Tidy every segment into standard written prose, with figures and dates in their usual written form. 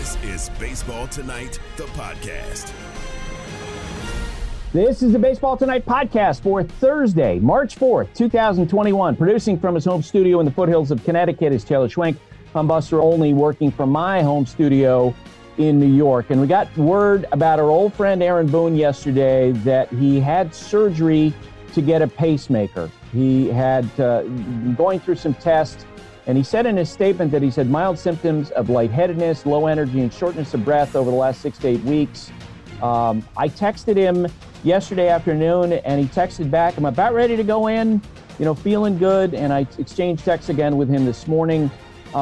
This is Baseball Tonight, the podcast. This is the Baseball Tonight podcast for Thursday, March 4th, 2021. Producing from his home studio in the foothills of Connecticut is Taylor Schwenk. I'm Buster Olney, working from my home studio in New York. And we got word about our old friend Aaron Boone yesterday that he had surgery to get a pacemaker. He had going through some tests, and he said in his statement that he's had mild symptoms of lightheadedness, low energy, and shortness of breath over the last 6 to 8 weeks. I texted him yesterday afternoon, and he texted back, I'm about ready to go in, feeling good. And I exchanged texts again with him this morning,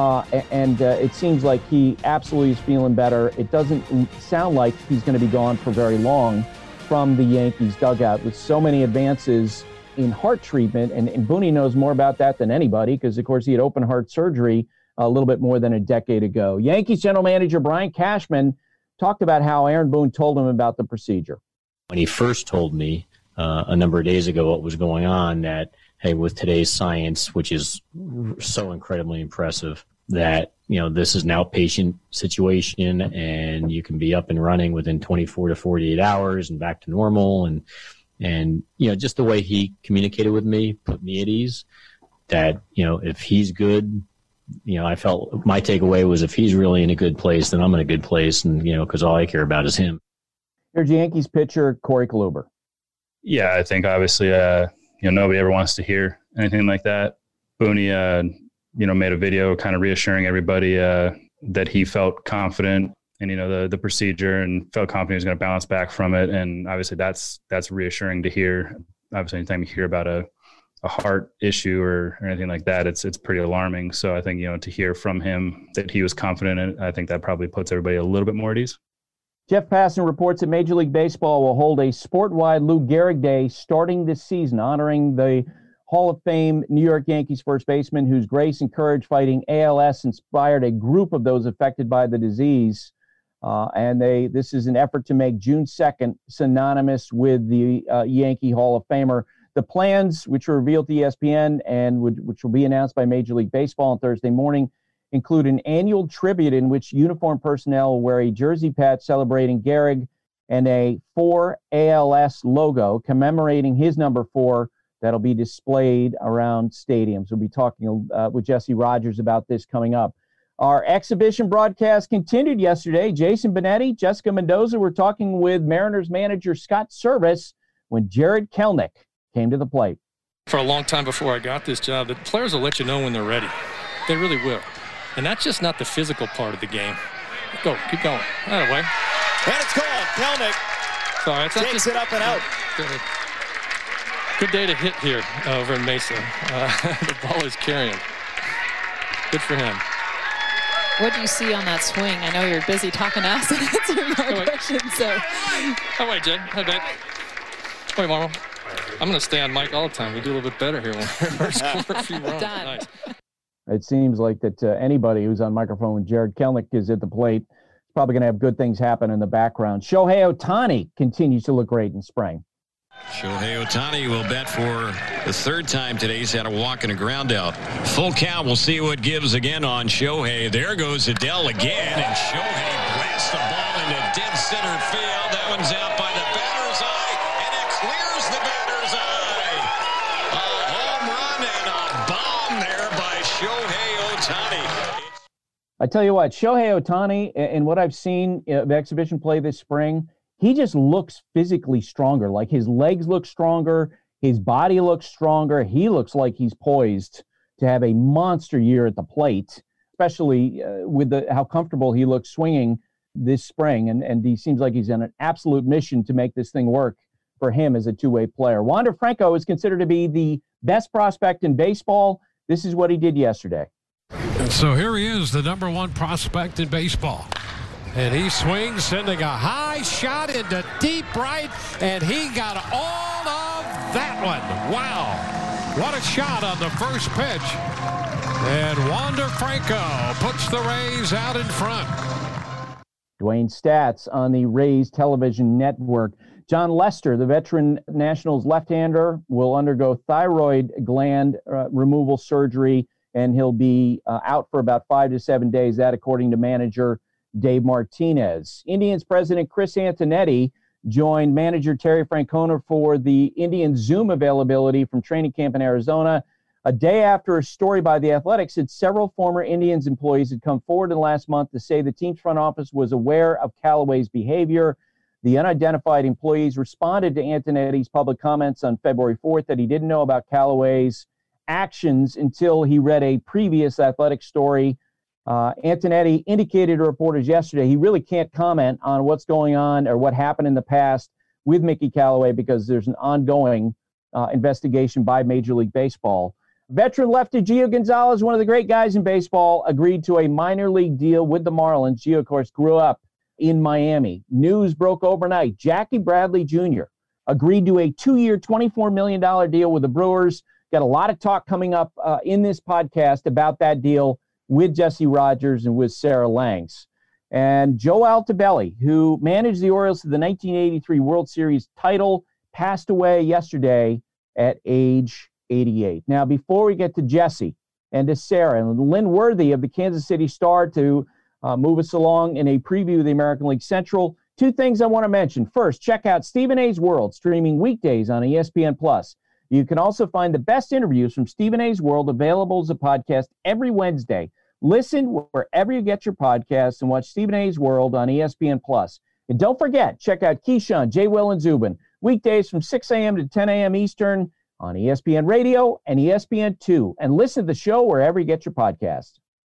and it seems like he absolutely is feeling better. It doesn't sound like he's going to be gone for very long from the Yankees dugout with so many advances in heart treatment. And Booney knows more about that than anybody because, of course, he had open heart surgery a little bit more than a decade ago. Yankees general manager Brian Cashman talked about how Aaron Boone told him about the procedure. When he first told me a number of days ago what was going on, that, hey, with today's science, which is so incredibly impressive, that, this is an outpatient situation and you can be up and running within 24 to 48 hours and back to normal. And just the way he communicated with me put me at ease that, if he's good, I felt my takeaway was if he's really in a good place, then I'm in a good place. And, because all I care about is him. Here's Yankees pitcher Corey Kluber. Yeah, I think obviously, nobody ever wants to hear anything like that. Booney, made a video kind of reassuring everybody that he felt confident in, the procedure and felt confident he was going to bounce back from it. And obviously that's reassuring to hear. Obviously, anytime you hear about a heart issue or anything like that, it's pretty alarming. So I think, to hear from him that he was confident in it, I think that probably puts everybody a little bit more at ease. Jeff Passan reports that Major League Baseball will hold a sport-wide Lou Gehrig Day starting this season, honoring the Hall of Fame New York Yankees first baseman whose grace and courage fighting ALS inspired a group of those affected by the disease. This is an effort to make June 2nd synonymous with the Yankee Hall of Famer. The plans, which were revealed to ESPN and which will be announced by Major League Baseball on Thursday morning, include an annual tribute in which uniformed personnel will wear a jersey patch celebrating Gehrig and a 4 ALS logo commemorating his number 4 that'll be displayed around stadiums. We'll be talking with Jesse Rogers about this coming up. Our exhibition broadcast continued yesterday. Jason Benetti, Jessica Mendoza were talking with Mariners manager Scott Servais when Jarred Kelenic came to the plate. For a long time before I got this job, the players will let you know when they're ready. They really will. And that's just not the physical part of the game. Go, keep going. That way. And it's called. Kelenic takes it up and out. Good day to hit here over in Mesa. The ball is carrying. Good for him. What do you see on that swing? I know you're busy talking to us and answering our questions. So. Oh, wait, Jay. Hi, back. Wait, Marvel. I'm going to stay on mic all the time. We do a little bit better here when we're scoring a few runs. Nice. It seems like that anybody who's on microphone when Jarred Kelenic is at the plate is probably going to have good things happen in the background. Shohei Ohtani continues to look great in spring. Shohei Ohtani will bat for the third time today. He's had a walk and a ground out. Full count. We'll see what gives again on Shohei. There goes Adele again, and Shohei blasts the ball into dead center field. That one's out by the batter's eye, and it clears the batter's eye. A home run and a bomb there by Shohei Ohtani. I tell you what, Shohei Ohtani, in what I've seen of exhibition play this spring, he just looks physically stronger. Like his legs look stronger, his body looks stronger. He looks like he's poised to have a monster year at the plate, especially with how comfortable he looks swinging this spring. And he seems like he's on an absolute mission to make this thing work for him as a two-way player. Wander Franco is considered to be the best prospect in baseball. This is what he did yesterday. So here he is, the number one prospect in baseball. And he swings, sending a high shot into deep right, and he got all of that one. Wow. What a shot on the first pitch. And Wander Franco puts the Rays out in front. Dwayne Stats on the Rays television network. John Lester, the veteran Nationals left-hander, will undergo thyroid gland removal surgery, and he'll be out for about 5 to 7 days. That, according to manager Dave Martinez. Indians president Chris Antonetti joined manager Terry Francona for the Indians Zoom availability from training camp in Arizona. A day after a story by The Athletic said several former Indians employees had come forward in the last month to say the team's front office was aware of Callaway's behavior. The unidentified employees responded to Antonetti's public comments on February 4th that he didn't know about Callaway's actions until he read a previous Athletic story. Antonetti indicated to reporters yesterday he really can't comment on what's going on or what happened in the past with Mickey Callaway because there's an ongoing investigation by Major League Baseball. Veteran lefty Gio Gonzalez, one of the great guys in baseball, agreed to a minor league deal with the Marlins. Gio, of course, grew up in Miami. News broke overnight. Jackie Bradley Jr. agreed to a 2-year, $24 million deal with the Brewers. Got a lot of talk coming up in this podcast about that deal with Jesse Rogers and with Sarah Langs. And Joe Altobelli, who managed the Orioles to the 1983 World Series title, passed away yesterday at age 88. Now, before we get to Jesse and to Sarah and Lynn Worthy of the Kansas City Star to move us along in a preview of the American League Central, two things I want to mention. First, check out Stephen A's World, streaming weekdays on ESPN+. You can also find the best interviews from Stephen A's World available as a podcast every Wednesday. Listen wherever you get your podcasts and watch Stephen A's World on ESPN+. And don't forget, check out Keyshawn, J. Will, and Zubin, weekdays from 6 a.m. to 10 a.m. Eastern on ESPN Radio and ESPN2. And listen to the show wherever you get your podcasts.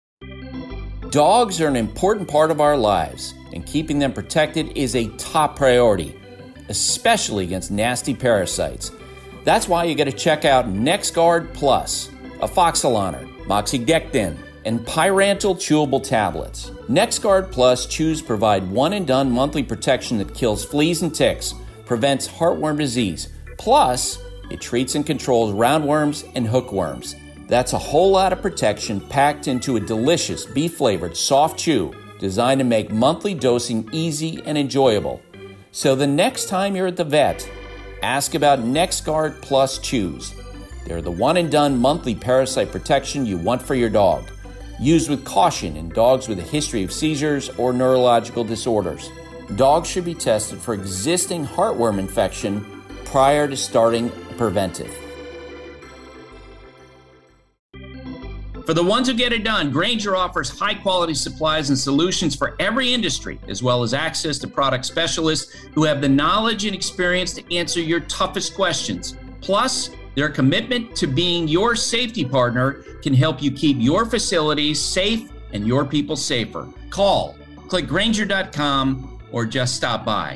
Dogs are an important part of our lives, and keeping them protected is a top priority, especially against nasty parasites. That's why you got to check out NexGard Plus, Afoxolaner, Moxidectin, and Pyrantel chewable tablets. NexGard Plus chews provide one-and-done monthly protection that kills fleas and ticks, prevents heartworm disease, plus it treats and controls roundworms and hookworms. That's a whole lot of protection packed into a delicious beef-flavored soft chew designed to make monthly dosing easy and enjoyable. So the next time you're at the vet, ask about NexGard Plus chews. They're the one-and-done monthly parasite protection you want for your dog. Used with caution in dogs with a history of seizures or neurological disorders. Dogs should be tested for existing heartworm infection prior to starting a preventive. For the ones who get it done, Grainger offers high-quality supplies and solutions for every industry, as well as access to product specialists who have the knowledge and experience to answer your toughest questions. Plus, their commitment to being your safety partner can help you keep your facilities safe and your people safer. Call, click Grainger.com, or just stop by.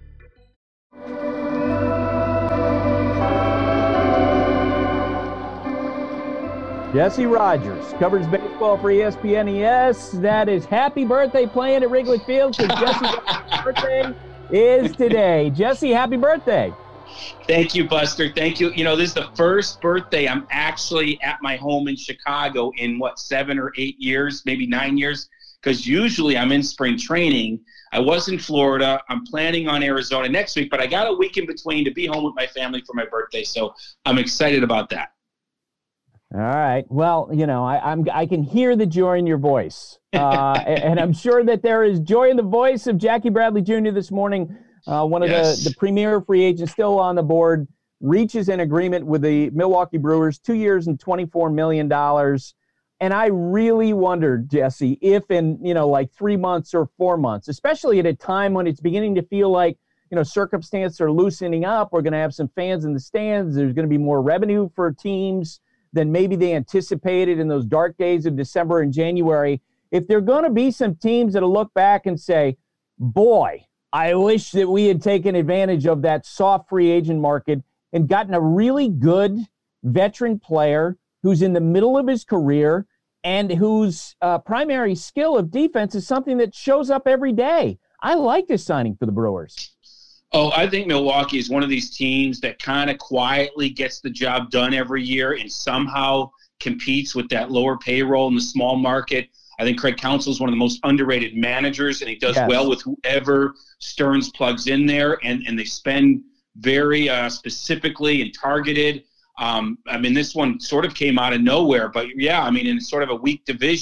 Jesse Rogers covers baseball for ESPN. Yes, that is happy birthday playing at Wrigley Field because Jesse Rogers' birthday is today. Jesse, happy birthday. Thank you, Buster. Thank you. You know, this is the first birthday I'm actually at my home in Chicago in, 7 or 8 years, maybe 9 years, because usually I'm in spring training. I was in Florida. I'm planning on Arizona next week, but I got a week in between to be home with my family for my birthday, so I'm excited about that. All right. Well, you know, I can hear the joy in your voice, and I'm sure that there is joy in the voice of Jackie Bradley Jr. this morning. One of the premier free agents still on the board, reaches an agreement with the Milwaukee Brewers, 2 years and $24 million. And I really wondered, Jesse, if in, 3 months or 4 months, especially at a time when it's beginning to feel like, circumstances are loosening up, we're going to have some fans in the stands, there's going to be more revenue for teams than maybe they anticipated in those dark days of December and January. If there are going to be some teams that'll look back and say, boy, I wish that we had taken advantage of that soft free agent market and gotten a really good veteran player who's in the middle of his career and whose primary skill of defense is something that shows up every day. I like this signing for the Brewers. Oh, I think Milwaukee is one of these teams that kind of quietly gets the job done every year and somehow competes with that lower payroll in the small market. I think Craig Counsell is one of the most underrated managers, and he does well with whoever Stearns plugs in there, and they spend very specifically and targeted. This one sort of came out of nowhere, but in sort of a weak division,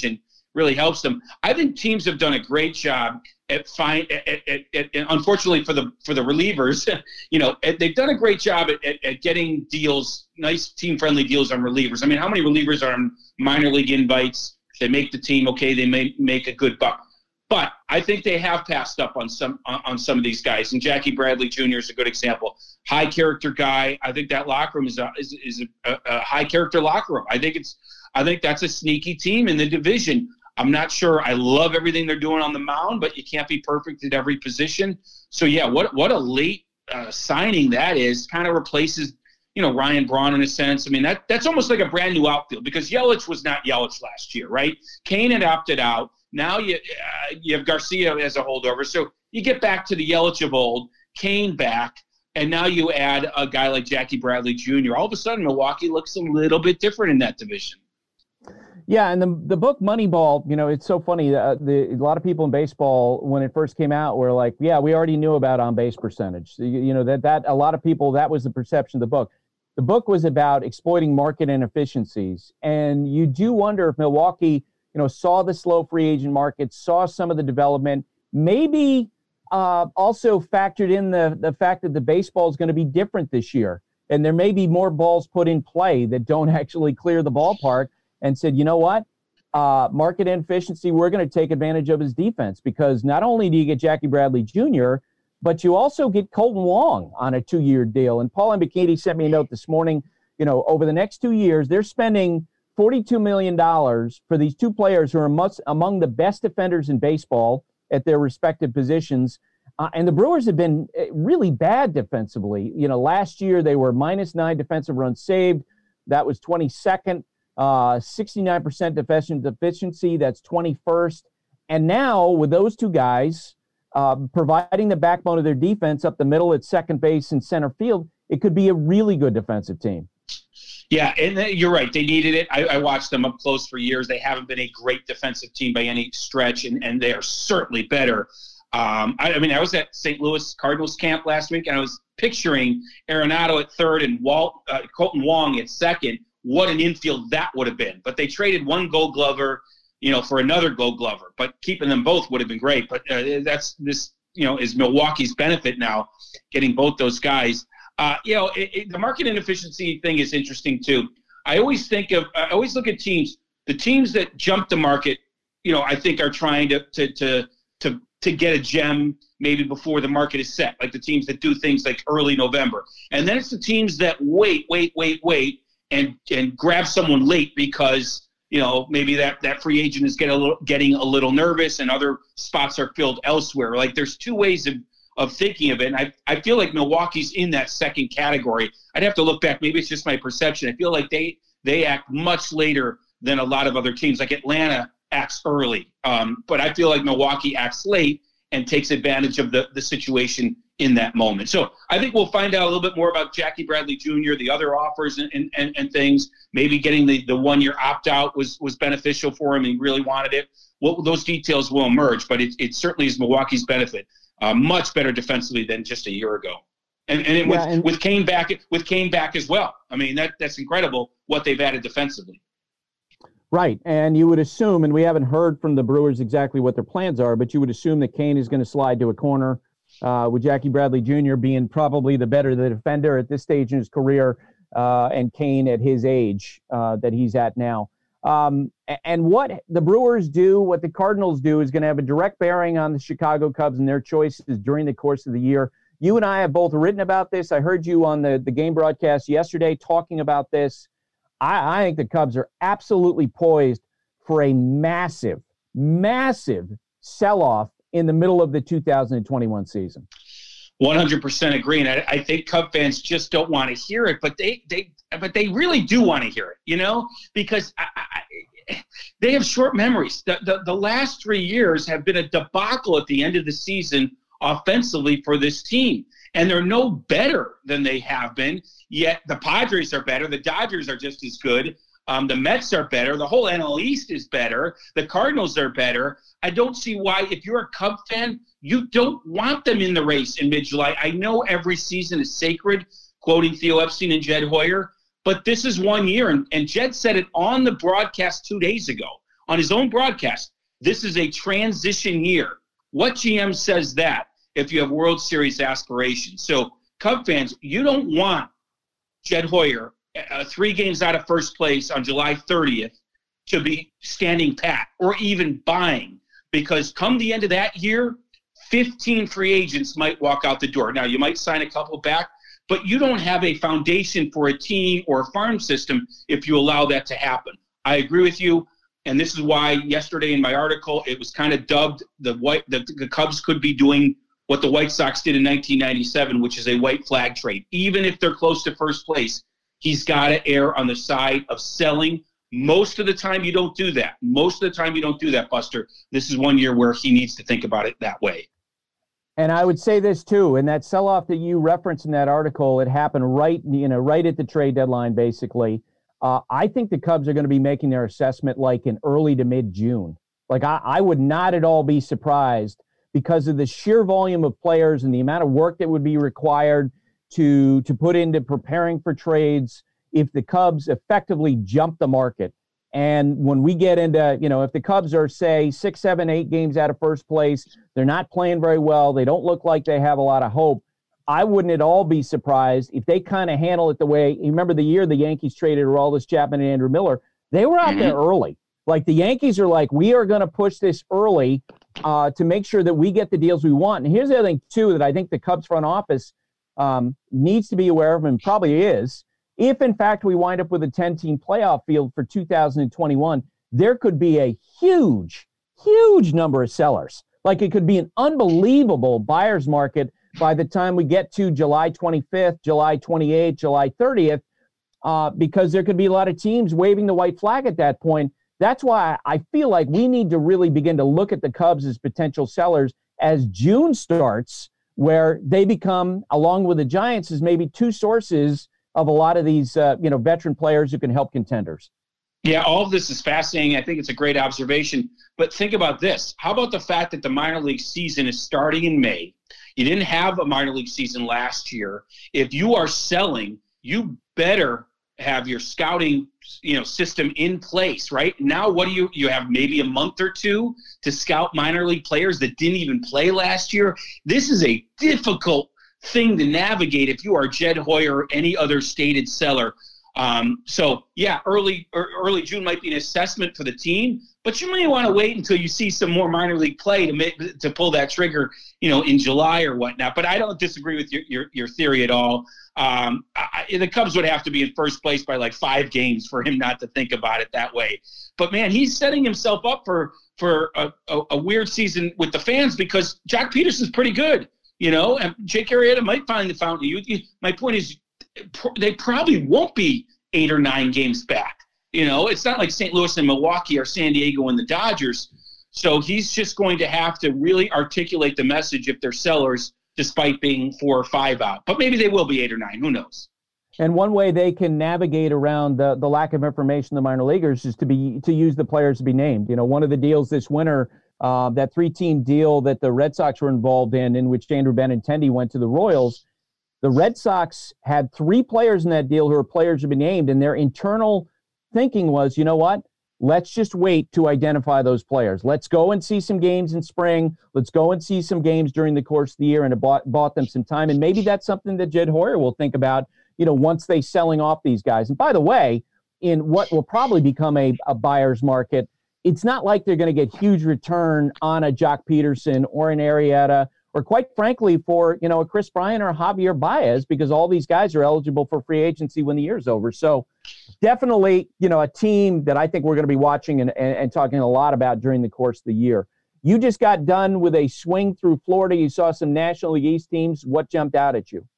really helps them. I think teams have done a great job at unfortunately for the relievers, they've done a great job at getting deals, nice team-friendly deals on relievers. I mean, how many relievers are on minor league invites? If they make the team, okay, they may make a good buck. But I think they have passed up on some of these guys, and Jackie Bradley Jr. is a good example. High character guy. I think that locker room is a high character locker room. I think that's a sneaky team in the division. I'm not sure I love everything they're doing on the mound, but you can't be perfect at every position. So yeah, what a late signing that is. Kind of replaces Ryan Braun in a sense. I mean, that's almost like a brand new outfield, because Yelich was not Yelich last year, right? Kane had opted out. Now you have Garcia as a holdover. So you get back to the Yelich of old, Kane back, and now you add a guy like Jackie Bradley Jr. All of a sudden, Milwaukee looks a little bit different in that division. Yeah, and the book Moneyball, it's so funny. A lot of people in baseball, when it first came out, were like, yeah, we already knew about on-base percentage. That a lot of people, that was the perception of the book. The book was about exploiting market inefficiencies. And you do wonder if Milwaukee, saw the slow free agent market, saw some of the development, maybe also factored in the fact that the baseball is going to be different this year. And there may be more balls put in play that don't actually clear the ballpark, and said, you know what, market inefficiency, we're going to take advantage of his defense, because not only do you get Jackie Bradley Jr., but you also get Colton Wong on a 2-year deal. And Paul Mbakiti sent me a note this morning, over the next 2 years, they're spending $42 million for these two players who are among the best defenders in baseball at their respective positions. And the Brewers have been really bad defensively. Last year they were -9 defensive runs saved. That was 22nd. 69% defensive efficiency, that's 21st. And now with those two guys providing the backbone of their defense up the middle at second base and center field, it could be a really good defensive team. Yeah, and you're right. They needed it. I watched them up close for years. They haven't been a great defensive team by any stretch, and they are certainly better. I was at St. Louis Cardinals camp last week, and I was picturing Arenado at third and Colton Wong at second. What an infield that would have been. But they traded one Gold Glover, for another Gold Glover. But keeping them both would have been great. But is Milwaukee's benefit now, getting both those guys. The market inefficiency thing is interesting too. I always look at teams. The teams that jump the market, I think are trying to get a gem maybe before the market is set. Like the teams that do things like early November, and then it's the teams that wait. And grab someone late because, maybe that free agent is getting a little nervous and other spots are filled elsewhere. Like there's two ways of thinking of it. And I feel like Milwaukee's in that second category. I'd have to look back. Maybe it's just my perception. I feel like they act much later than a lot of other teams. Like Atlanta acts early. But I feel like Milwaukee acts late and takes advantage of the situation in that moment. So I think we'll find out a little bit more about Jackie Bradley Jr., the other offers and things. Maybe getting the 1-year opt-out was beneficial for him. He really wanted it. Well, those details will emerge, but it certainly is Milwaukee's benefit. Much better defensively than just a year ago. With Kane back as well. I mean, that's incredible what they've added defensively. Right, and you would assume, and we haven't heard from the Brewers exactly what their plans are, but you would assume that Kane is going to slide to a corner, with Jackie Bradley Jr. being probably the defender at this stage in his career, and Kane at his age that he's at now. And what the Brewers do, what the Cardinals do, is going to have a direct bearing on the Chicago Cubs and their choices during the course of the year. You and I have both written about this. I heard you on the game broadcast yesterday talking about this. I think the Cubs are absolutely poised for a massive, massive sell-off in the middle of the 2021 season. 100% agree. And I think Cub fans just don't want to hear it, but they really do want to hear it, because they have short memories. The last 3 years have been a debacle at the end of the season offensively for this team. And they're no better than they have been, yet the Padres are better. The Dodgers are just as good. The Mets are better. The whole NL East is better. The Cardinals are better. I don't see why, if you're a Cub fan, you don't want them in the race in mid-July. I know every season is sacred, quoting Theo Epstein and Jed Hoyer, but this is 1 year. And Jed said it on the broadcast 2 days ago. on his own broadcast, this is a transition year. What GM says that if you have World Series aspirations? So, Cub fans, you don't want Jed Hoyer 3 games out of first place on July 30th to be standing pat or even buying, because come the end of that year, 15 free agents might walk out the door. Now, you might sign a couple back, but you don't have a foundation for a team or a farm system if you allow that to happen. I agree with you, and this is why yesterday in my article it was kind of dubbed the Cubs could be doing what the White Sox did in 1997, which is a white flag trade. Even if they're close to first place, he's got to err on the side of selling. Most of the time you don't do that. Buster. This is one year where he needs to think about it that way. And I would say this too, and that sell-off that you referenced in that article, it happened right at the trade deadline, basically. I think the Cubs are going to be making their assessment like in early to mid-June. Like I would not at all be surprised because of the sheer volume of players and the amount of work that would be required to put into preparing for trades if the Cubs effectively jump the market. And when we get into, if the Cubs are, say, 6, 7, 8 games out of first place, they're not playing very well, they don't look like they have a lot of hope, I wouldn't at all be surprised if they kind of handle it the way, you remember the year the Yankees traded Aroldis Chapman and Andrew Miller, they were out there early. Like the Yankees are like, we are going to push this early to make sure that we get the deals we want. And here's the other thing, too, that I think the Cubs front office needs to be aware of, and probably is. If, in fact, we wind up with a 10-team playoff field for 2021, there could be a huge, huge number of sellers. Like it could be an unbelievable buyer's market by the time we get to July 25th, July 28th, July 30th, because there could be a lot of teams waving the white flag at that point. That's why I feel like we need to really begin to look at the Cubs as potential sellers as June starts, where they become, along with the Giants, as maybe 2 sources of a lot of these, veteran players who can help contenders. Yeah, all of this is fascinating. I think it's a great observation. But think about this. How about the fact that the minor league season is starting in May? You didn't have a minor league season last year. If you are selling, you better have your scouting, system in place, right? Now, what do you have maybe a month or 2 to scout minor league players that didn't even play last year? This is a difficult thing to navigate if you are Jed Hoyer or any other stated seller. Early June might be an assessment for the team, but you may want to wait until you see some more minor league play to pull that trigger, in July or whatnot. But I don't disagree with your theory at all. The Cubs would have to be in first place by like 5 games for him not to think about it that way. But man, he's setting himself up for a weird season with the fans because Jock Peterson's pretty good. And Jake Arrieta might find the fountain of youth. My point is, they probably won't be 8 or 9 games back. It's not like St. Louis and Milwaukee or San Diego and the Dodgers. So he's just going to have to really articulate the message if they're sellers, despite being 4 or 5 out. But maybe they will be 8 or 9. Who knows? And one way they can navigate around the lack of information in the minor leaguers is to use the players to be named. One of the deals this winter, that 3-team deal that the Red Sox were involved in which Andrew Benintendi went to the Royals, the Red Sox had 3 players in that deal who were players to be named, and their internal thinking was, you know what? Let's just wait to identify those players. Let's go and see some games in spring. Let's go and see some games during the course of the year, and it bought them some time. And maybe that's something that Jed Hoyer will think about, once they selling off these guys. And by the way, in what will probably become a buyer's market, it's not like they're going to get huge return on a Jock Peterson or an Arrieta, or quite frankly for, a Chris Bryant or Javier Baez, because all these guys are eligible for free agency when the year's over. So definitely, a team that I think we're going to be watching and talking a lot about during the course of the year. You just got done with a swing through Florida. You saw some National League East teams. What jumped out at you?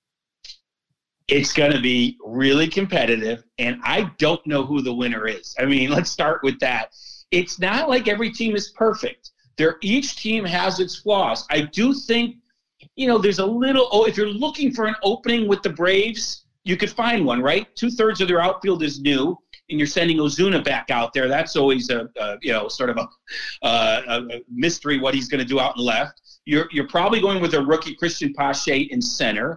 It's going to be really competitive, and I don't know who the winner is. I mean, let's start with that. It's not like every team is perfect. Each team has its flaws. I do think, there's a little, if you're looking for an opening with the Braves, you could find one, right? 2/3 of their outfield is new, and you're sending Ozuna back out there. That's always sort of a mystery what he's going to do out in left. You're probably going with a rookie Christian Pache in center.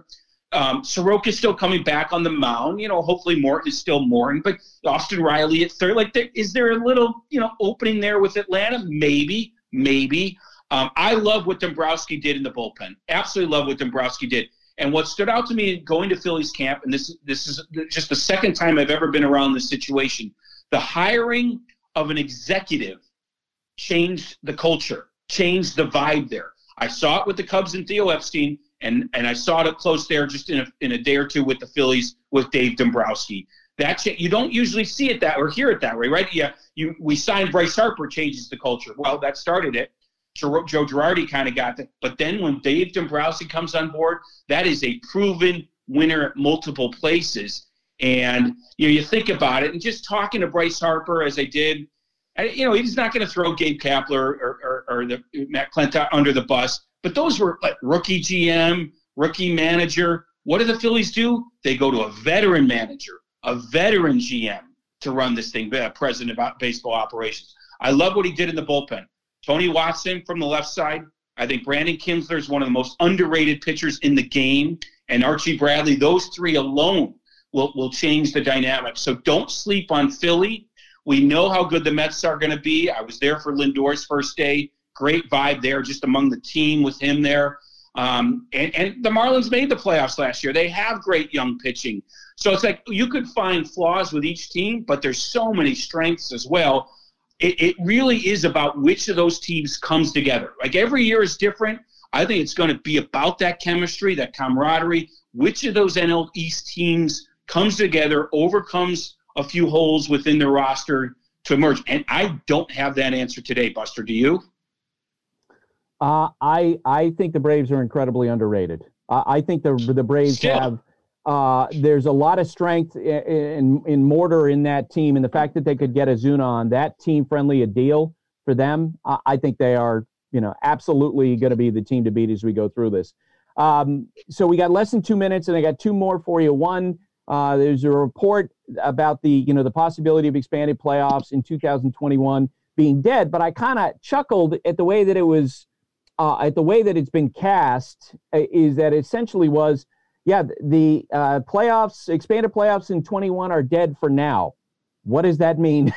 Soroka's still coming back on the mound. Hopefully Morton is still Morton, but Austin Riley at third. Is there a little, opening there with Atlanta? Maybe. I love what Dombrowski did in the bullpen. Absolutely love what Dombrowski did. And what stood out to me going to Phillies camp, and this is just the second time I've ever been around this situation, the hiring of an executive changed the culture, changed the vibe there. I saw it with the Cubs and Theo Epstein, and I saw it up close there just in a day or two with the Phillies with Dave Dombrowski. You don't usually see it that or hear it that way, right? Yeah, we signed Bryce Harper, changes the culture. Well, that started it. Joe Girardi kind of got that. But then when Dave Dombrowski comes on board, that is a proven winner at multiple places. And you think about it, and just talking to Bryce Harper as I did, he's not going to throw Gabe Kapler or Matt Clinton under the bus. But those were like rookie GM, rookie manager. What do the Phillies do? They go to a veteran manager, a veteran GM to run this thing, president of baseball operations. I love what he did in the bullpen. Tony Watson from the left side. I think Brandon Kinsler is one of the most underrated pitchers in the game. And Archie Bradley, those three alone will change the dynamic. So don't sleep on Philly. We know how good the Mets are going to be. I was there for Lindor's first day. Great vibe there just among the team with him there. And the Marlins made the playoffs last year. They have great young pitching. So it's like you could find flaws with each team, but there's so many strengths as well. It really is about which of those teams comes together. Like every year is different. I think it's going to be about that chemistry, that camaraderie. Which of those NL East teams comes together, overcomes a few holes within their roster to emerge? And I don't have that answer today, Buster. Do you? I think the Braves are incredibly underrated. I think the Braves have there's a lot of strength in mortar in that team, and the fact that they could get Ozuna on that team-friendly a deal for them, I think they are, absolutely going to be the team to beat as we go through this. So we got less than 2 minutes, and I got two more for you. One, there's a report about the possibility of expanded playoffs in 2021 being dead, but I kind of chuckled at the way that it was, at the way that it's been cast, is that essentially was, the playoffs, expanded playoffs in 21 are dead for now. What does that mean?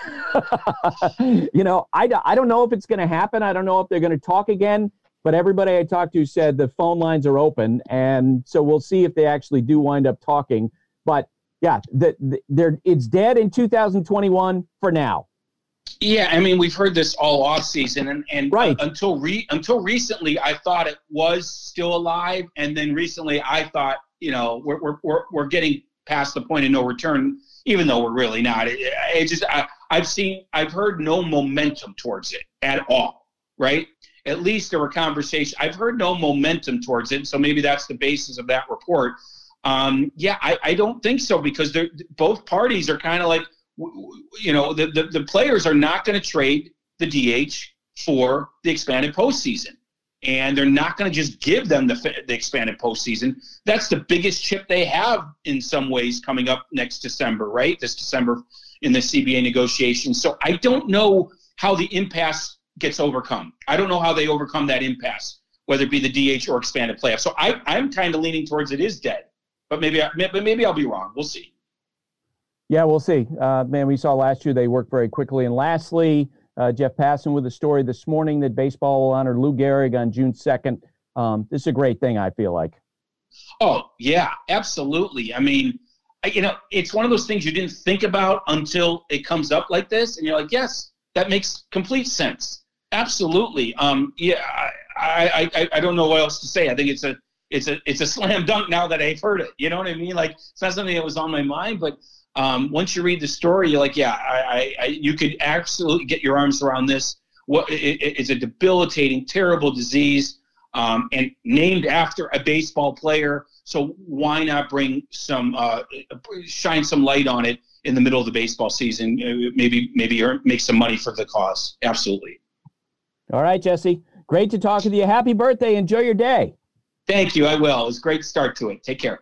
I don't know if it's going to happen. I don't know if they're going to talk again, but everybody I talked to said the phone lines are open. And so we'll see if they actually do wind up talking. But it's dead in 2021 for now. Yeah, I mean, we've heard this all off season, and right. until recently, I thought it was still alive, and then recently, I thought, we're getting past the point of no return, even though we're really not. I've heard no momentum towards it at all. Right? At least there were conversations. I've heard no momentum towards it, so maybe that's the basis of that report. I don't think so, because both parties are kind of like, the players are not going to trade the DH for the expanded postseason, and they're not going to just give them the expanded postseason. That's the biggest chip they have in some ways coming up next December, right? This December in the CBA negotiations. So I don't know how the impasse gets overcome. I don't know how they overcome that impasse, whether it be the DH or expanded playoffs. So I'm kind of leaning towards it is dead, but maybe I'll be wrong. We'll see. Yeah, we'll see. We saw last year they worked very quickly. And lastly, Jeff Passan with a story this morning that baseball will honor Lou Gehrig on June 2nd. This is a great thing, I feel like. Oh, yeah, absolutely. I mean, it's one of those things you didn't think about until it comes up like this. And you're like, yes, that makes complete sense. Absolutely. I don't know what else to say. I think it's a slam dunk now that I've heard it. You know what I mean? Like, it's not something that was on my mind, but once you read the story, you're like, you could absolutely get your arms around this. It's a debilitating, terrible disease, and named after a baseball player. So why not bring shine some light on it in the middle of the baseball season? Maybe make some money for the cause. Absolutely. All right, Jesse. Great to talk with you. Happy birthday. Enjoy your day. Thank you. I will. It was a great start to it. Take care.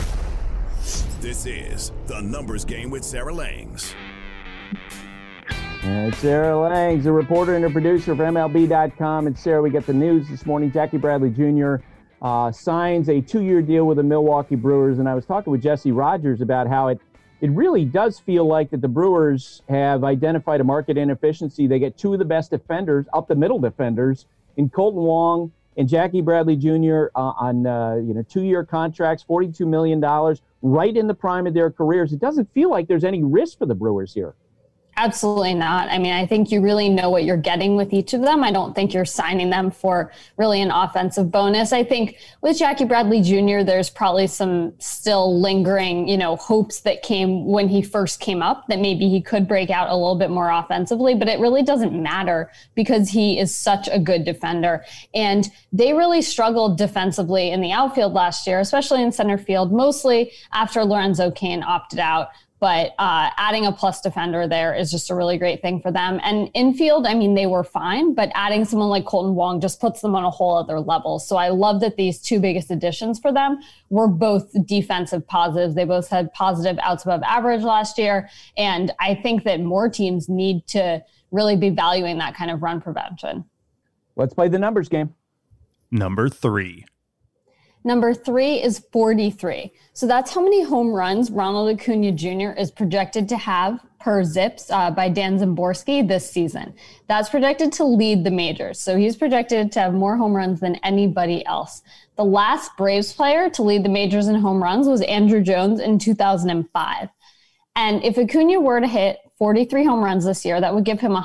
This is The Numbers Game with Sarah Langs. It's Sarah Langs, a reporter and a producer for MLB.com. And Sarah, we got the news this morning. Jackie Bradley Jr. Signs a 2-year deal with the Milwaukee Brewers. And I was talking with Jesse Rogers about how it really does feel like that the Brewers have identified a market inefficiency. They get 2 of the best defenders, up the middle defenders, in Kolten Wong and Jackie Bradley Jr. On 2-year contracts, $42 million, right in the prime of their careers. It doesn't feel like there's any risk for the Brewers here. Absolutely not. I mean, I think you really know what you're getting with each of them. I don't think you're signing them for really an offensive bonus. I think with Jackie Bradley Jr., there's probably some still lingering, hopes that came when he first came up that maybe he could break out a little bit more offensively, but it really doesn't matter because he is such a good defender. And they really struggled defensively in the outfield last year, especially in center field, mostly after Lorenzo Cain opted out. But adding a plus defender there is just a really great thing for them. And infield, I mean, they were fine, but adding someone like Kolten Wong just puts them on a whole other level. So I love that these 2 biggest additions for them were both defensive positives. They both had positive outs above average last year. And I think that more teams need to really be valuing that kind of run prevention. Let's play the numbers game. Number 3. Number 3 is 43. So that's how many home runs Ronald Acuna Jr. is projected to have per Zips by Dan Szymborski this season. That's projected to lead the majors. So he's projected to have more home runs than anybody else. The last Braves player to lead the majors in home runs was Andruw Jones in 2005. And if Acuna were to hit 43 home runs this year, that would give him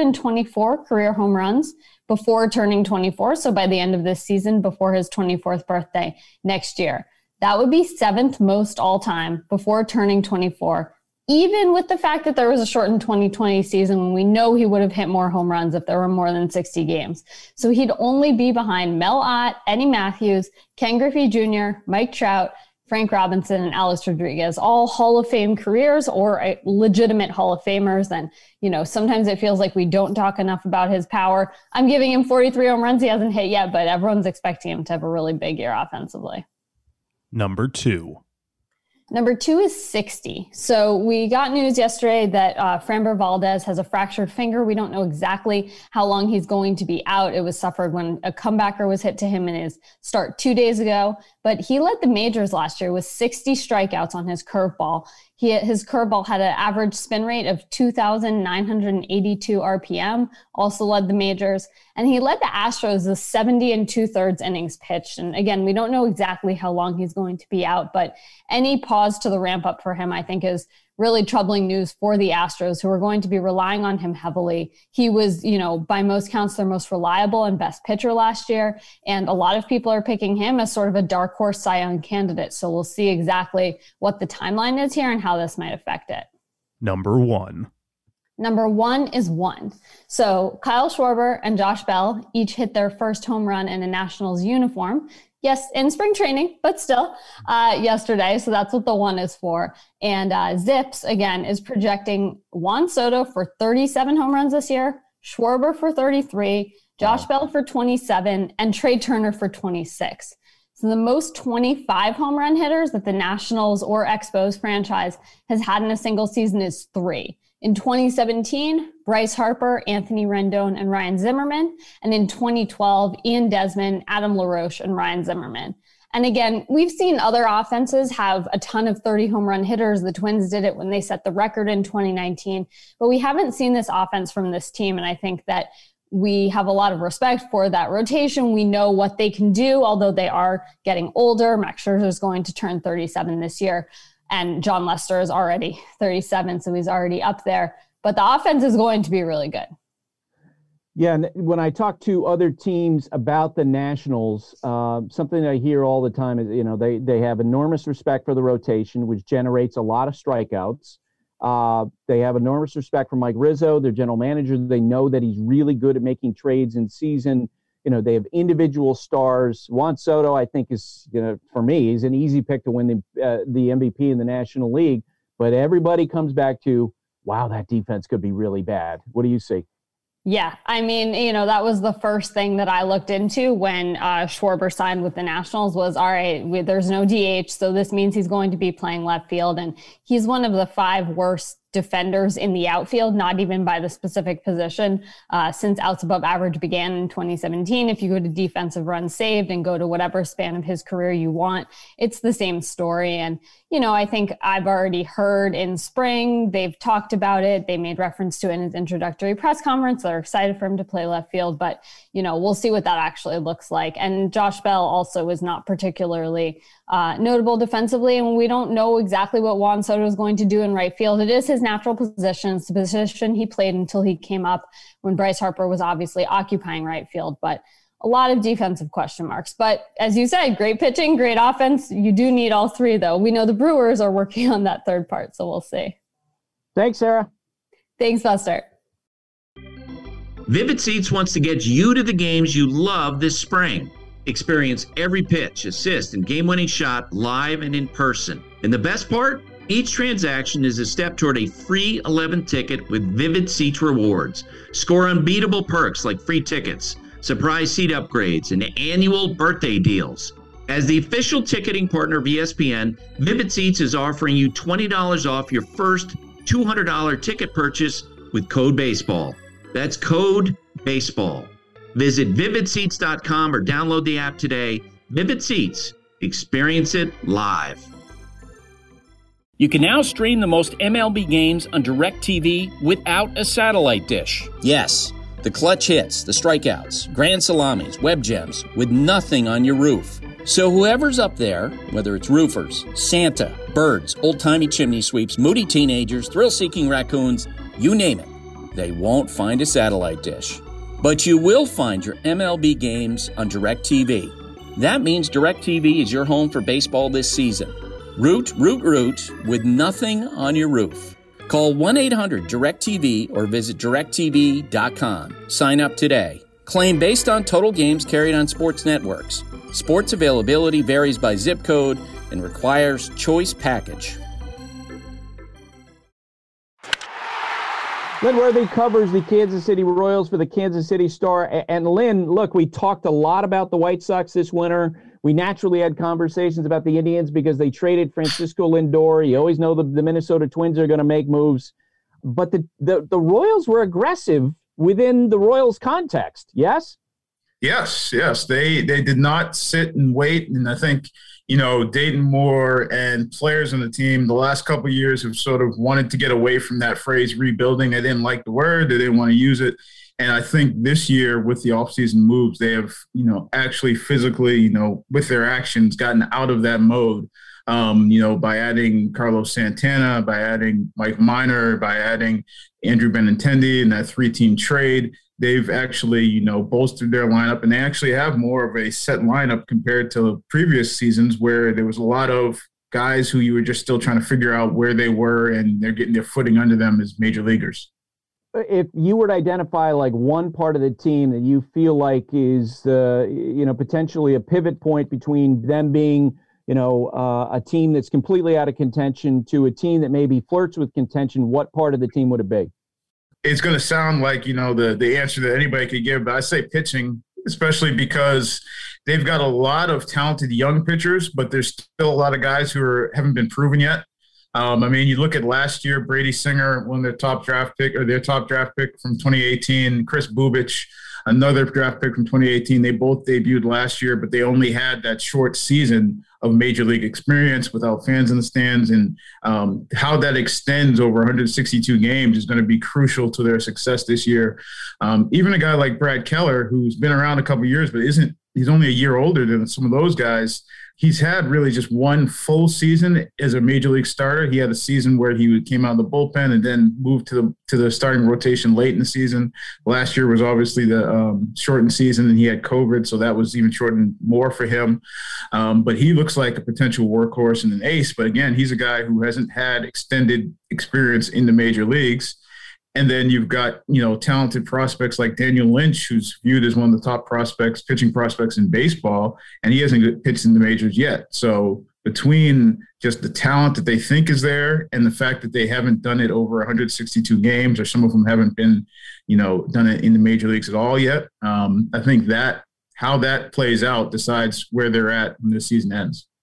124 career home runs before turning 24. So by the end of this season, before his 24th birthday next year, that would be 7th most all time before turning 24, even with the fact that there was a shortened 2020 season when we know he would have hit more home runs if there were more than 60 games. So he'd only be behind Mel Ott, Eddie Matthews, Ken Griffey Jr., Mike Trout, Frank Robinson, and Alex Rodriguez, all Hall of Fame careers or legitimate Hall of Famers. And, sometimes it feels like we don't talk enough about his power. I'm giving him 43 home runs. He hasn't hit yet, but everyone's expecting him to have a really big year offensively. Number 2. Number 2 is 60. So we got news yesterday that Framber Valdez has a fractured finger. We don't know exactly how long he's going to be out. It was suffered when a comebacker was hit to him in his start 2 days ago. But he led the majors last year with 60 strikeouts on his curveball. His curveball had an average spin rate of 2,982 RPM, also led the majors. And he led the Astros with 70 2/3 innings pitched. And again, we don't know exactly how long he's going to be out, but any pause to the ramp up for him, I think, is really troubling news for the Astros, who are going to be relying on him heavily. He was, by most counts, their most reliable and best pitcher last year. And a lot of people are picking him as sort of a dark horse Cy Young candidate. So we'll see exactly what the timeline is here and how this might affect it. Number 1. Number 1 is 1. So Kyle Schwarber and Josh Bell each hit their first home run in a Nationals uniform. Yes, in spring training, but still yesterday. So that's what the 1 is for. And Zips, again, is projecting Juan Soto for 37 home runs this year, Schwarber for 33, Josh Bell for 27, and Trey Turner for 26. So the most 25 home run hitters that the Nationals or Expos franchise has had in a single season is 3. In 2017, Bryce Harper, Anthony Rendon, and Ryan Zimmerman. And in 2012, Ian Desmond, Adam LaRoche, and Ryan Zimmerman. And again, we've seen other offenses have a ton of 30 home run hitters. The Twins did it when they set the record in 2019. But we haven't seen this offense from this team. And I think that we have a lot of respect for that rotation. We know what they can do, although they are getting older. Max Scherzer is going to turn 37 this year. And John Lester is already 37, so he's already up there. But the offense is going to be really good. Yeah, and when I talk to other teams about the Nationals, something I hear all the time is, they have enormous respect for the rotation, which generates a lot of strikeouts. They have enormous respect for Mike Rizzo, their general manager. They know that he's really good at making trades in season. They have individual stars. Juan Soto, I think, is, for me, he's an easy pick to win the MVP in the National League. But everybody comes back to, wow, that defense could be really bad. What do you see? Yeah, I mean, that was the first thing that I looked into when Schwarber signed with the Nationals was, all right, there's no DH, so this means he's going to be playing left field. And he's one of the 5 worst defenders in the outfield, not even by the specific position. Since outs above average began in 2017, if you go to defensive runs saved and go to whatever span of his career you want, it's the same story. And, I think I've already heard in spring, they've talked about it. They made reference to it in his introductory press conference. They're excited for him to play left field, but, we'll see what that actually looks like. And Josh Bell also is not particularly notable defensively, and we don't know exactly what Juan Soto is going to do in right field. It is his natural position. It's the position he played until he came up when Bryce Harper was obviously occupying right field, but a lot of defensive question marks. But as you said, great pitching, great offense. You do need all three, though. We know the Brewers are working on that third part, so we'll see. Thanks, Sarah. Thanks, Buster. Vivid Seats wants to get you to the games you love this spring. Experience every pitch, assist, and game-winning shot live and in person. And the best part? Each transaction is a step toward a free 11th ticket with Vivid Seats rewards. Score unbeatable perks like free tickets, surprise seat upgrades, and annual birthday deals. As the official ticketing partner of ESPN, Vivid Seats is offering you $20 off your first $200 ticket purchase with code BASEBALL. That's code BASEBALL. Visit vividseats.com or download the app today. Vivid Seats. Experience it live. You can now stream the most MLB games on DirecTV without a satellite dish. Yes, the clutch hits, the strikeouts, grand salamis, web gems, with nothing on your roof. So whoever's up there, whether it's roofers, Santa, birds, old-timey chimney sweeps, moody teenagers, thrill-seeking raccoons, you name it, they won't find a satellite dish. But you will find your MLB games on DirecTV. That means DirecTV is your home for baseball this season. Root with nothing on your roof. Call 1-800-DIRECTV or visit directtv.com. Sign up today. Claim based on total games carried on sports networks. Sports availability varies by zip code and requires choice package. Lynn Worthy covers the Kansas City Royals for the Kansas City Star. And Lynn, look, we talked a lot about the White Sox this winter. We naturally had conversations about the Indians because they traded Francisco Lindor. You always know the Minnesota Twins are going to make moves. But the Royals were aggressive within the Royals context, yes? Yes. They did not sit and wait. And I think, Dayton Moore and players on the team the last couple of years have sort of wanted to get away from that phrase rebuilding. They didn't like the word. They didn't want to use it. And I think this year with the offseason moves, they have, actually physically, with their actions gotten out of that mode, by adding Carlos Santana, by adding Mike Minor, by adding Andrew Benintendi in that 3-team trade. They've actually, bolstered their lineup, and they actually have more of a set lineup compared to previous seasons where there was a lot of guys who you were just still trying to figure out where they were, and they're getting their footing under them as major leaguers. If you were to identify like one part of the team that you feel like is, potentially a pivot point between them being, a team that's completely out of contention to a team that maybe flirts with contention, what part of the team would it be? It's going to sound like, the answer that anybody could give, but I say pitching, especially because they've got a lot of talented young pitchers, but there's still a lot of guys who haven't been proven yet. You look at last year, Brady Singer, their top draft pick from 2018, Chris Bubich, another draft pick from 2018. They both debuted last year, but they only had that short season of major league experience without fans in the stands. And how that extends over 162 games is going to be crucial to their success this year. Even a guy like Brad Keller, who's been around a couple of years, but he's only a year older than some of those guys. He's had really just one full season as a major league starter. He had a season where he came out of the bullpen and then moved to the starting rotation late in the season. Last year was obviously the shortened season, and he had COVID, so that was even shortened more for him. But he looks like a potential workhorse and an ace. But again, he's a guy who hasn't had extended experience in the major leagues. And then you've got, talented prospects like Daniel Lynch, who's viewed as one of the top pitching prospects in baseball, and he hasn't pitched in the majors yet. So between just the talent that they think is there and the fact that they haven't done it over 162 games, or some of them haven't been, done it in the major leagues at all yet, I think that how that plays out decides where they're at when the season ends.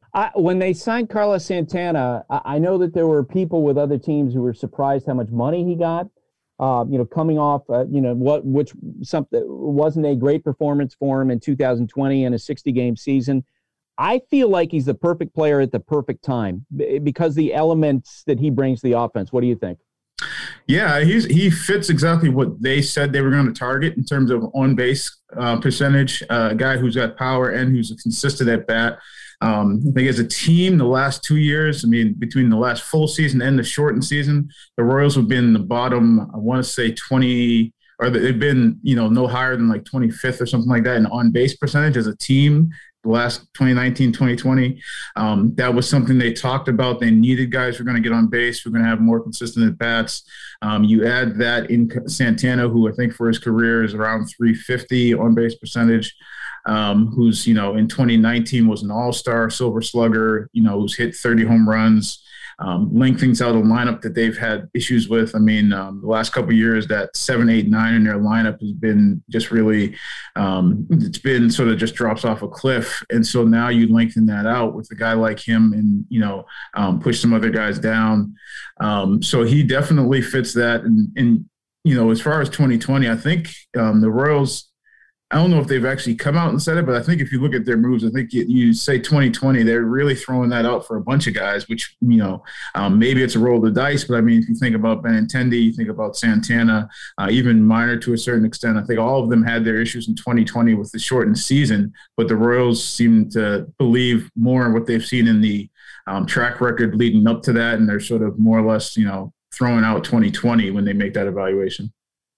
When they signed Carlos Santana, I know that there were people with other teams who were surprised how much money he got. Coming off, which something wasn't a great performance for him in 2020 in a 60-game season. I feel like he's the perfect player at the perfect time because the elements that he brings to the offense. What do you think? Yeah, he fits exactly what they said they were going to target in terms of on-base percentage, a guy who's got power and who's consistent at bat. I think as a team, the last 2 years, between the last full season and the shortened season, the Royals have been the bottom, I want to say 20, or they've been, no higher than like 25th or something like that in on-base percentage as a team. The last 2019, 2020, that was something they talked about. They needed guys who are going to get on base, who are going to have more consistent at-bats. You add that in Santana, who I think for his career is around 350 on-base percentage, who's, in 2019 was an all-star Silver Slugger, who's hit 30 home runs, lengthens out a lineup that they've had issues with. The last couple of years, that 7, 8, 9 in their lineup has been just really, it's been sort of just drops off a cliff. And so now you lengthen that out with a guy like him and, push some other guys down. So he definitely fits that. And as far as 2020, I think the Royals, I don't know if they've actually come out and said it, but I think if you look at their moves, I think you say 2020, they're really throwing that out for a bunch of guys, which, maybe it's a roll of the dice. But if you think about Benintendi, you think about Santana, even Minor to a certain extent, I think all of them had their issues in 2020 with the shortened season. But the Royals seem to believe more in what they've seen in the track record leading up to that. And they're sort of more or less, throwing out 2020 when they make that evaluation.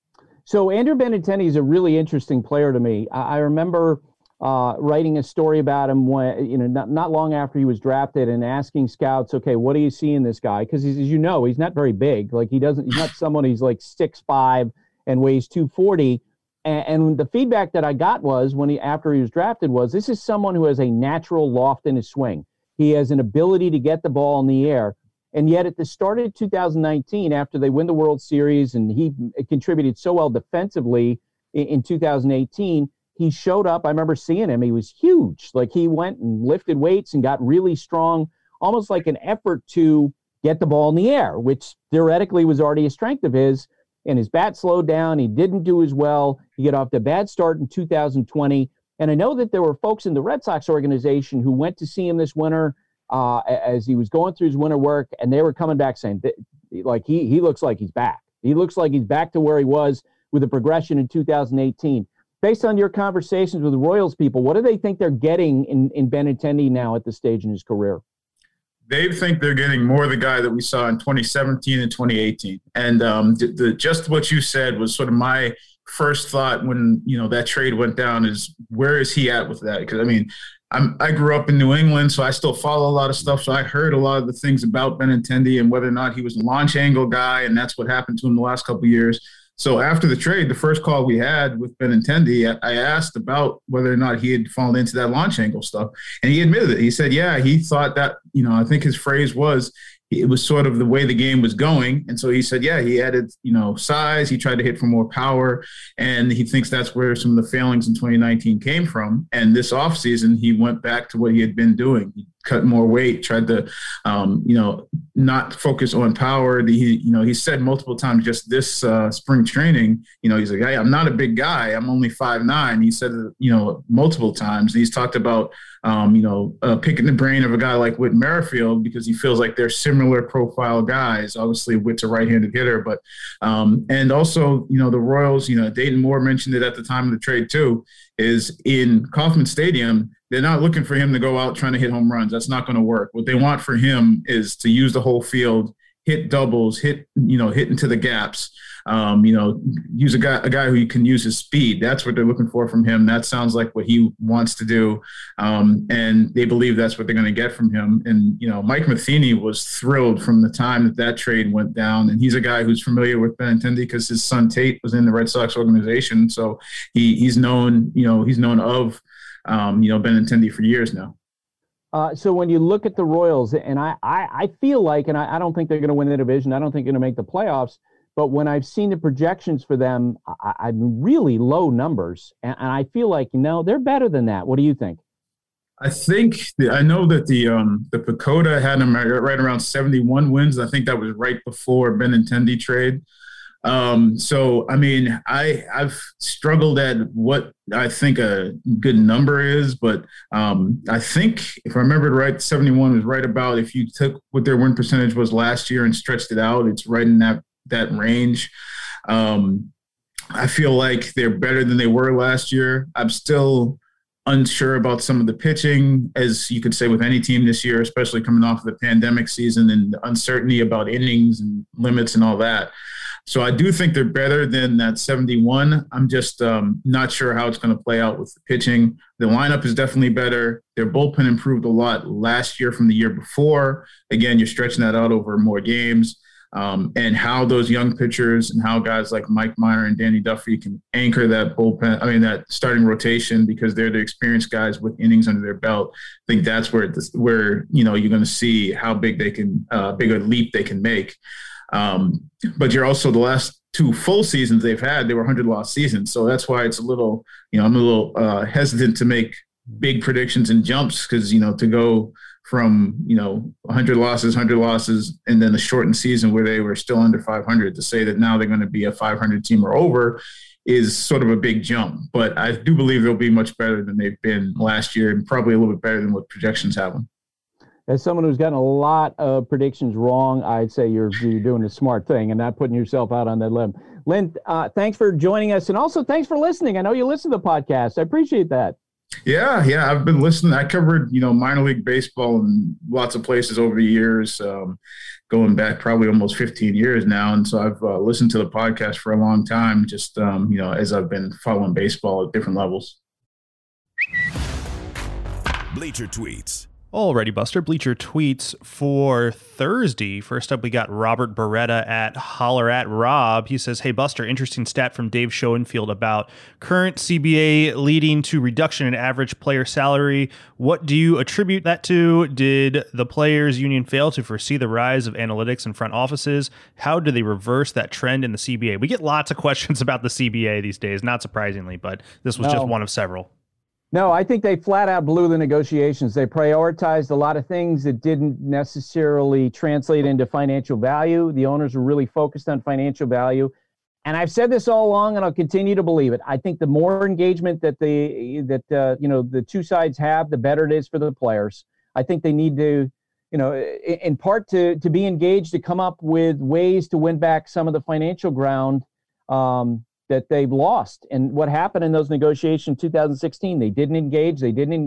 So Andrew Benintendi is a really interesting player to me. I remember writing a story about him when, not long after he was drafted and asking scouts, okay, what do you see in this guy? Because he's not very big. Like he's not someone who's like 6'5" and weighs 240. And the feedback that I got was after he was drafted was this is someone who has a natural loft in his swing. He has an ability to get the ball in the air. And yet at the start of 2019, after they win the World Series and he contributed so well defensively in 2018, he showed up. I remember seeing him. He was huge. Like he went and lifted weights and got really strong, almost like an effort to get the ball in the air, which theoretically was already a strength of his. And his bat slowed down. He didn't do as well. He got off to a bad start in 2020. And I know that there were folks in the Red Sox organization who went to see him this winter as he was going through his winter work, and they were coming back saying, like, he looks like he's back. He looks like he's back to where he was with the progression in 2018. Based on your conversations with the Royals people, what do they think they're getting in Benintendi now at this stage in his career? They think they're getting more of the guy that we saw in 2017 and 2018. And just what you said was sort of my first thought when, that trade went down is where is he at with that? Because, I grew up in New England, so I still follow a lot of stuff. So I heard a lot of the things about Benintendi and whether or not he was a launch angle guy, and that's what happened to him the last couple of years. So after the trade, the first call we had with Benintendi, I asked about whether or not he had fallen into that launch angle stuff. And he admitted it. He said, yeah, he thought that, I think his phrase was, it was sort of the way the game was going. And so he said, yeah, he added, size. He tried to hit for more power. And he thinks that's where some of the failings in 2019 came from. And this offseason, he went back to what he had been doing. He cut more weight, tried to, not focus on power. He said multiple times just this spring training, he's like, hey, I'm not a big guy. I'm only 5'9". He said, multiple times. He's talked about, picking the brain of a guy like Whit Merrifield because he feels like they're similar profile guys. Obviously, Whit's a right-handed hitter, but and also, the Royals, Dayton Moore mentioned it at the time of the trade too, is in Kauffman Stadium, they're not looking for him to go out trying to hit home runs. That's not going to work. What they want for him is to use the whole field, hit doubles, hit into the gaps, use a guy who can use his speed. That's what they're looking for from him. That sounds like what he wants to do. And they believe that's what they're going to get from him. And, Mike Matheny was thrilled from the time that trade went down. And he's a guy who's familiar with Benintendi because his son Tate was in the Red Sox organization. So he's known of Benintendi for years now. So when you look at the Royals, and I feel like, and I don't think they're going to win the division. I don't think they're going to make the playoffs. But when I've seen the projections for them, I'm really low numbers. And I feel like, they're better than that. What do you think? I know that the Pacoda had him right around 71 wins. I think that was right before Benintendi trade. So, I mean, I've struggled at what I think a good number is, but I think if I remembered right, 71 was right about, if you took what their win percentage was last year and stretched it out, it's right in that range. I feel like they're better than they were last year. I'm still unsure about some of the pitching, as you could say with any team this year, especially coming off of the pandemic season and the uncertainty about innings and limits and all that. So I do think they're better than that 71. I'm just not sure how it's going to play out with the pitching. The lineup is definitely better. Their bullpen improved a lot last year from the year before. Again, you're stretching that out over more games. And how those young pitchers and how guys like Mike Minor and Danny Duffy can anchor that bullpen, that starting rotation, because they're the experienced guys with innings under their belt. I think that's where you're going to see how big a leap they can make. But you're also, the last 2 full seasons they've had, they were 100-loss seasons. So that's why it's I'm a little hesitant to make big predictions and jumps, because, to go from 100 losses, and then a shortened season where they were still under 500, to say that now they're going to be a 500 team or over is sort of a big jump. But I do believe they'll be much better than they've been last year, and probably a little bit better than what projections have them. As someone who's gotten a lot of predictions wrong, I'd say you're doing a smart thing and not putting yourself out on that limb. Lynn, thanks for joining us, and also thanks for listening. I know you listen to the podcast. I appreciate that. Yeah, I've been listening. I covered, minor league baseball in lots of places over the years, going back probably almost 15 years now. And so I've listened to the podcast for a long time, just, as I've been following baseball at different levels. Bleacher Tweets. Alrighty, Buster. Bleacher Tweets for Thursday. First up, we got Robert Beretta at Holler at Rob. He says, "Hey, Buster, interesting stat from Dave Schoenfield about current CBA leading to reduction in average player salary. What do you attribute that to? Did the players' union fail to foresee the rise of analytics in front offices? How do they reverse that trend in the CBA?" We get lots of questions about the CBA these days, not surprisingly, but this was just one of several. No, I think they flat out blew the negotiations. They prioritized a lot of things that didn't necessarily translate into financial value. The owners were really focused on financial value. And I've said this all along, and I'll continue to believe it. I think the more engagement that the two sides have, the better it is for the players. I think they need to, in part to be engaged, to come up with ways to win back some of the financial ground that they've lost. And what happened in those negotiations in 2016, they didn't engage.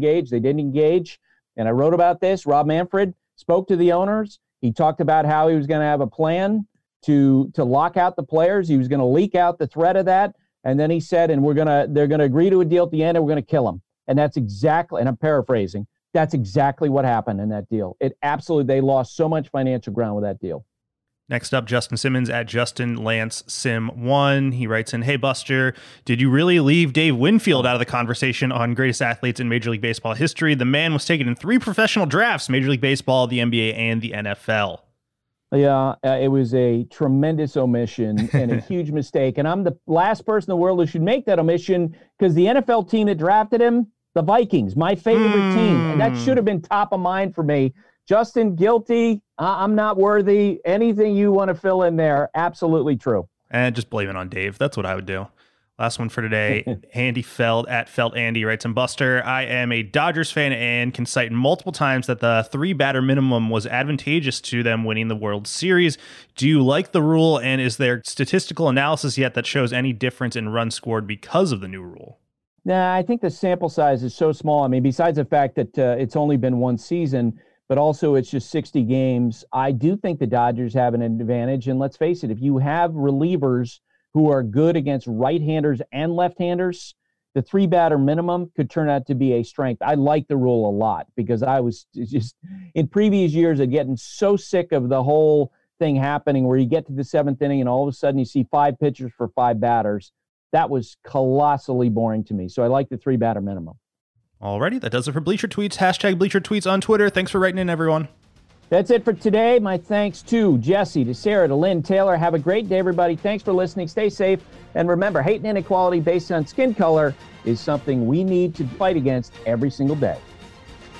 And I wrote about this. Rob Manfred spoke to the owners. He talked about how he was going to have a plan to lock out the players. He was going to leak out the threat of that. And then he said, and they're going to agree to a deal at the end, and we're going to kill them. And that's exactly, and I'm paraphrasing, that's exactly what happened in that deal. They lost so much financial ground with that deal. Next up, Justin Simmons at Justin Lance Sim 1. He writes in, "Hey, Buster, did you really leave Dave Winfield out of the conversation on greatest athletes in Major League Baseball history? The man was taken in 3 professional drafts, Major League Baseball, the NBA, and the NFL." Yeah, it was a tremendous omission and a huge mistake. And I'm the last person in the world who should make that omission, because the NFL team that drafted him, the Vikings, my favorite team, and that should have been top of mind for me. Justin, guilty. I'm not worthy. Anything you want to fill in there, absolutely true. And just blame it on Dave. That's what I would do. Last one for today. Andy Feld at Feld Andy writes in, "Buster, I am a Dodgers fan and can cite multiple times that the 3-batter minimum was advantageous to them winning the World Series. Do you like the rule, and is there statistical analysis yet that shows any difference in runs scored because of the new rule?" Nah, I think the sample size is so small. I mean, besides the fact that it's only been one season, but also it's just 60 games. I do think the Dodgers have an advantage. And let's face it, if you have relievers who are good against right-handers and left-handers, the 3-batter minimum could turn out to be a strength. I like the rule a lot, because I was just, in previous years, I'd gotten so sick of the whole thing happening where you get to the 7th inning and all of a sudden you see 5 pitchers for 5 batters. That was colossally boring to me. So I like the 3-batter minimum. Alrighty, that does it for Bleacher Tweets. Hashtag Bleacher Tweets on Twitter. Thanks for writing in, everyone. That's it for today. My thanks to Jesse, to Sarah, to Lynn, Taylor. Have a great day, everybody. Thanks for listening. Stay safe. And remember, hate and inequality based on skin color is something we need to fight against every single day.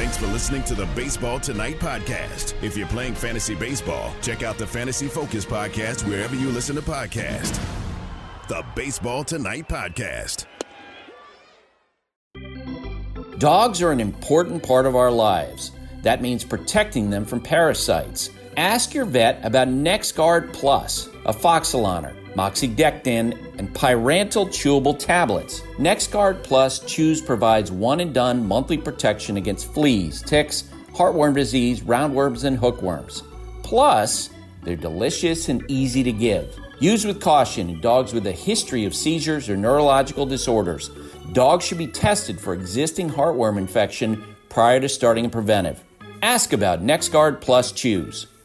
Thanks for listening to the Baseball Tonight podcast. If you're playing fantasy baseball, check out the Fantasy Focus podcast wherever you listen to podcasts. The Baseball Tonight podcast. Dogs are an important part of our lives. That means protecting them from parasites. Ask your vet about NexGard Plus, Afoxolaner, Moxidectin, and Pyrantel chewable tablets. NexGard Plus Chews provides one-and-done monthly protection against fleas, ticks, heartworm disease, roundworms, and hookworms. Plus, they're delicious and easy to give. Use with caution in dogs with a history of seizures or neurological disorders. Dogs should be tested for existing heartworm infection prior to starting a preventive. Ask about NexGard Plus Chews.